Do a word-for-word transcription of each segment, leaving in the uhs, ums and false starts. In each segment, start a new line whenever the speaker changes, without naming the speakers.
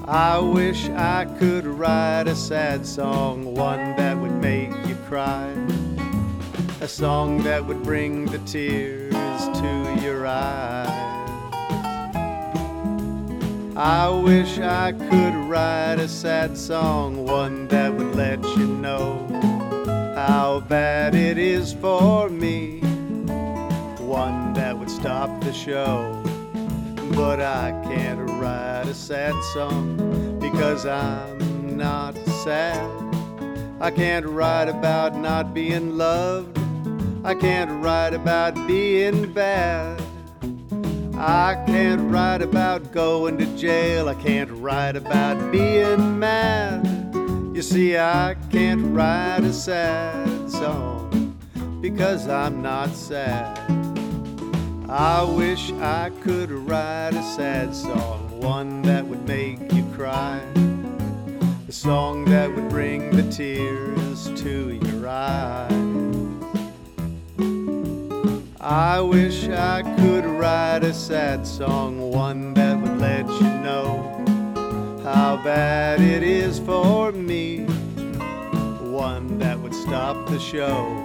I wish I could write a sad song, one that would make you cry, a song that would bring the tears to your eyes. I wish I could write a sad song, one that would let you know how bad it is for me, one that would stop the show. But I can't write a sad song because I'm not sad. I can't write about not being loved. I can't write about being bad. I can't write about going to jail. I can't write about being mad. You see, I can't write a sad song because I'm not sad. I wish I could write a sad song, one that would make you cry, a song that would bring the tears to your eyes. I wish I could write a sad song, one that would let you know how bad it is for me, one that would stop the show.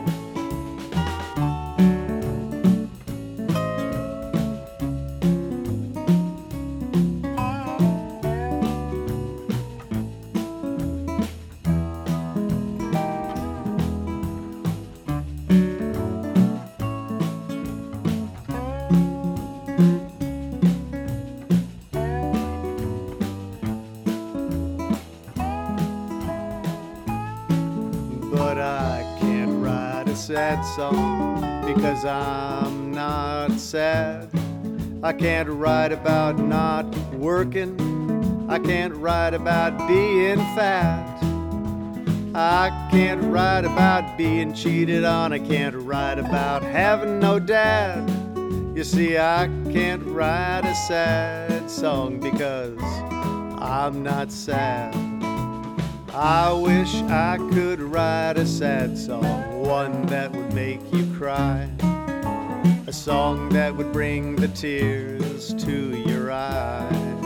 But I can't write a sad song because I'm not sad. I can't write about not working. I can't write about being fat. I can't write about being cheated on. I can't write about having no dad. You see, I can't write a sad song because I'm not sad. I wish I could write a sad song, one that would make you cry, a song that would bring the tears to your eyes.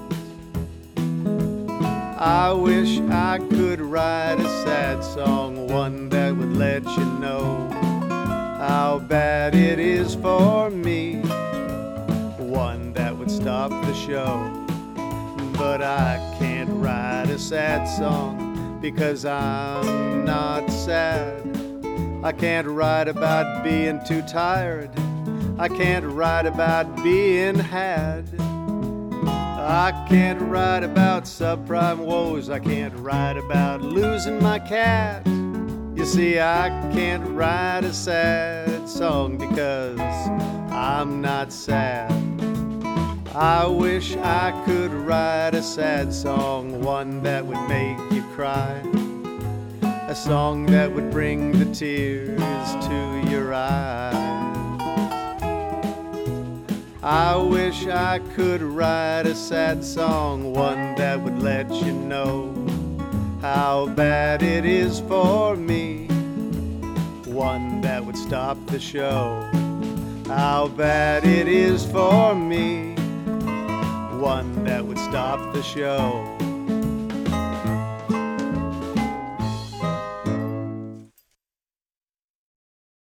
I wish I could write a sad song, one that would let you know how bad it is for me, one that would stop the show. But I can't write a sad song because I'm not sad. I can't write about being too tired. I can't write about being had. I can't write about subprime woes. I can't write about losing my cat. You see, I can't write a sad song because I'm not sad. I wish I could write a sad song, one that would make you cry, a song that would bring the tears to your eyes. I wish I could write a sad song, one that would let you know how bad it is for me, one that would stop the show. How bad it is for me, one that would stop the show.